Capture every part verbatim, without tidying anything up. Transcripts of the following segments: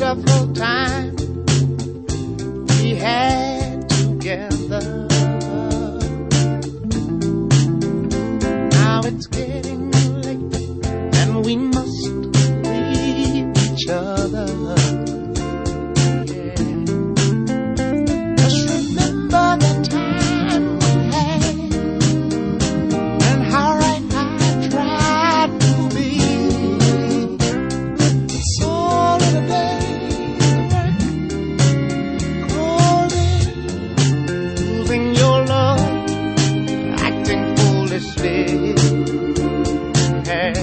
wonderful time we had together. Now it's getting late and we must leave each other. Yeah. Just remember the time we had and how right I tried to be. So little days work, cold losing your love, acting foolishly. Hey,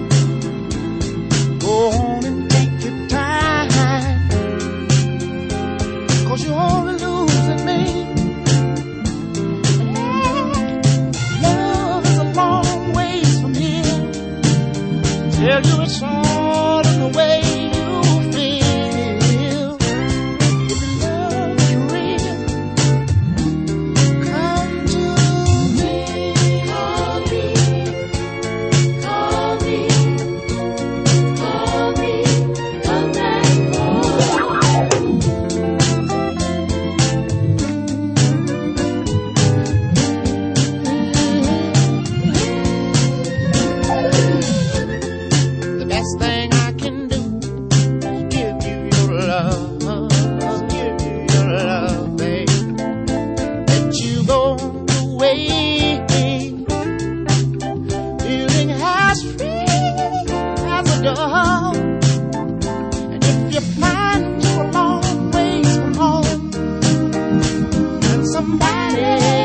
go on and take your time, 'cause you're only losing me. Love is a long ways from here. Tell you it's all in the way you feel. If your love is real, come to me. Call me, call me, call me, come back home. The best thing I can do is give you your love, give you your love, babe. Let you go away, feeling as free as a dove. And if you find you're a long ways from home, and somebody